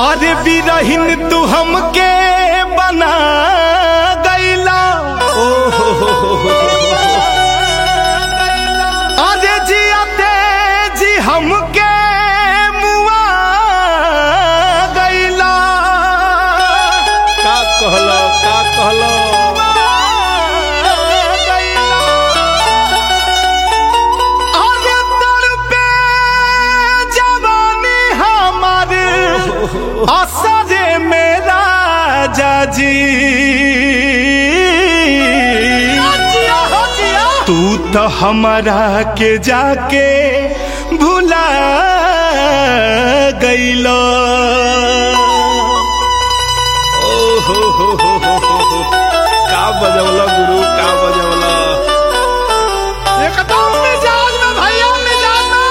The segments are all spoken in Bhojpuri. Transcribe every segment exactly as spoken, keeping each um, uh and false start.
अरे बिरहिन तू हमके बना गईला ओ हो हो हो अरे जियाते जी हमके मुआ गईला का कहलो का कहलो असरे मेरा जाजी तू तो हमारा के जाके भुला गईलो ओ हो हो हो हो हो का बजवला गुरु का बजवला एकदम मिजाज में भैया मिजाज में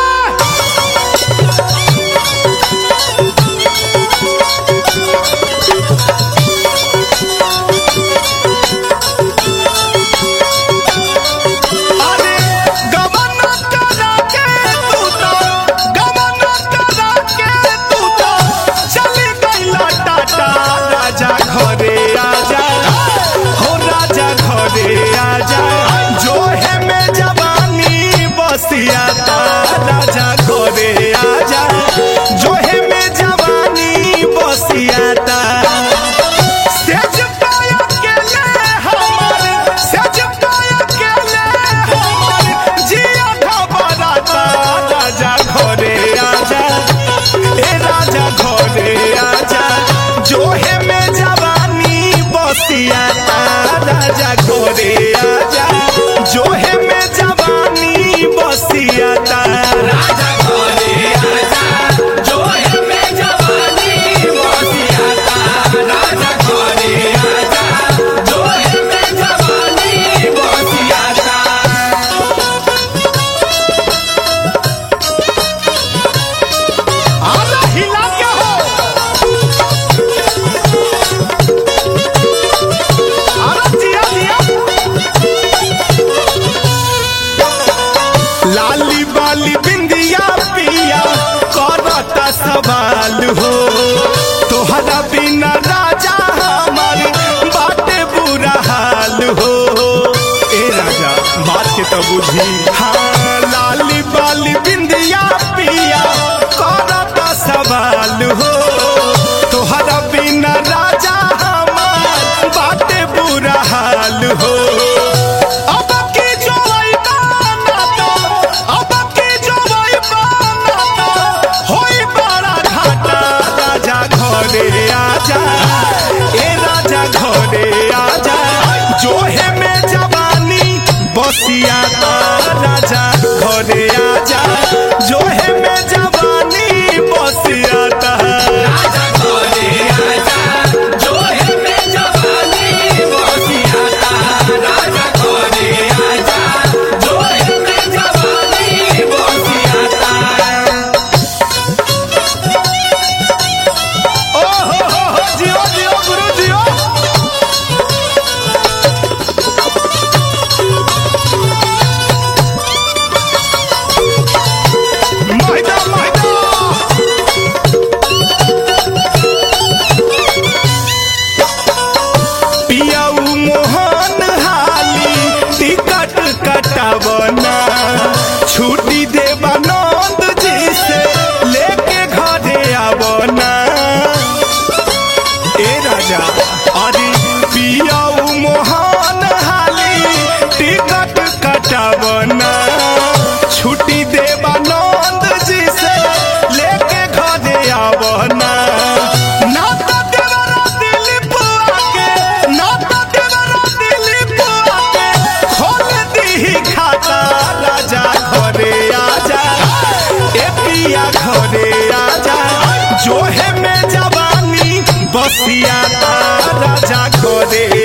राजा घरे आजा जो है में जवानी बसियाता सेज पाया के ले हमर सेज पाया के ले हमर जिया घबराता राजा घरे आजा ए राजा घरे आजा जो है में जवानी बसियाता राजा घरे आजा जो है में जवानी बसियाता राजा घरे आजा जो है में जवानी बसियाता राजा घरे आजा जो है में जवानी बसियाता आला हिला के हो आला जिया जिया लाली बाली बिंदिया पिया करता सवाल हो तोहरा बिना राजा हमार बाटे बुरा हाल हो ए राजा बात के तो बुझी हाँ लाली बाली बिंदिया पिया करता सवाल हो तोहरा बिना राजा हमार बाटे बुरा हाल हो जो है में जवानी बसियाता राजा घरे आजा जो है में जवानी बसियाता राजा घरे आजा जो है में जवानी बसियाता राजा घरे आजा जो है में जवानी बसियाता ओ हो हो हो जियो जियो गुरु जियो कटावना छुट्टी देवा नंद जी से लेके घरे आवना ए राजा अरे पियाऊ मोहन हाली टिकट कटावना छुट्टी देवा नंद जी से लेके घरे आवना घरे आजा जो है में जवानी बसियाता राजा घरे